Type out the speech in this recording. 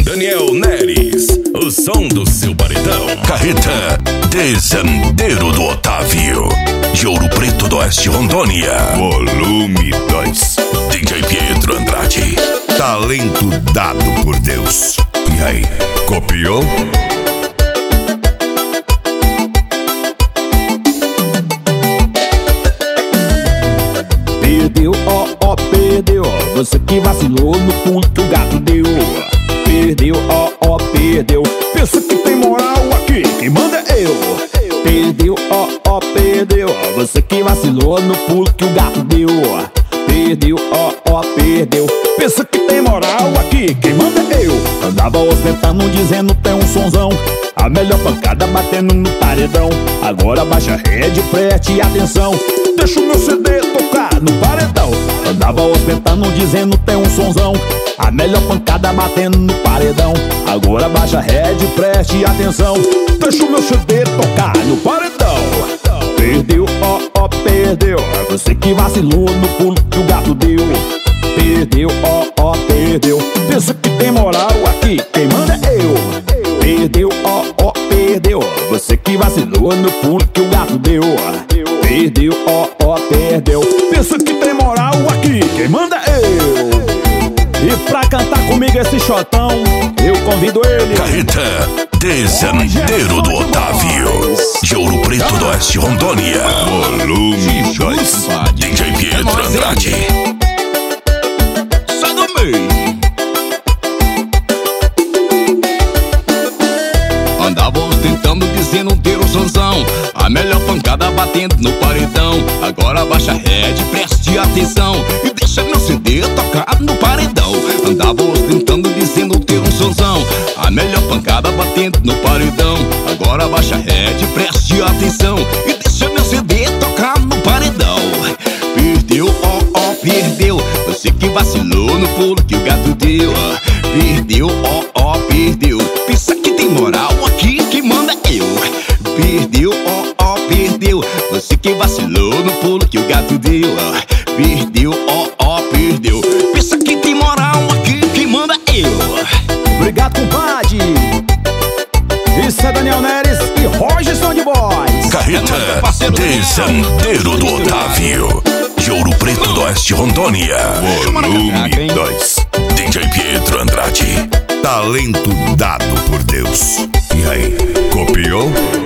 Daniel Neres, o som do seu paredão. Carreta Desandeiro do Otávio, de Ouro Preto do Oeste, Rondônia. Volume 2. DJ Pietro Andrade, talento dado por Deus. E aí, copiou? Perdeu, perdeu. Você que vacilou no pulo que o gato deu. Perdeu, perdeu. Pensa que tem moral aqui, quem manda é eu. Perdeu, perdeu. Você que vacilou no pulo que o gato deu. Perdeu, perdeu. Pensa que tem moral aqui, quem manda é eu. Andava ostentando, dizendo tem um sonzão. A melhor pancada batendo no paredão. Agora baixa a rede, preste atenção. Deixa o meu CD tocar no paredão. Andava ostentando, dizendo tem um sonzão. A melhor pancada batendo no paredão. Agora baixa a rede, preste atenção. Deixa o meu CD tocar no paredão. Perdeu, perdeu. Você que vacilou no pulo que o gato deu. Perdeu, perdeu. Pensa que tem moral aqui, quem manda é eu. Perdeu, perdeu. Você que vacilou no pulo que o gato deu. Perdeu, perdeu. Pensa que tem moral aqui, quem manda é eu. E pra cantar comigo esse shotão, eu convido ele. Carreta Desandeiro do Otávio, de Ouro Preto do Oeste, Rondônia. Volume 2. DJ Pietro Andrade. Sai do meio. Andava ostentando, dizendo ter o sonzão. A melhor pancada batendo no paredão. Agora baixa a rede, preste atenção. E deixa meu CD tocar no paredão. Andava ostentando, dizendo ter um sonzão. A melhor pancada batendo no paredão. Agora baixa a rede, preste atenção. E deixa meu CD tocar no paredão. Perdeu, perdeu. Você que vacilou no pulo que o gato deu. Perdeu, perdeu. Pensa que tem moral aqui, quem manda é eu. Perdeu, perdeu. Você que vacilou no pulo que o gato deu. Perdeu, perdeu. Pensa que tem moral aqui, quem manda é eu. Obrigado, compadre. Isso é Daniel Neres e Rogerson de Boys. Carreta Desandeiro do Otávio, de Ouro Preto do Oeste, Rondônia. Volume 2. DJ Pietro Andrade, talento dado por Deus. E aí, copiou?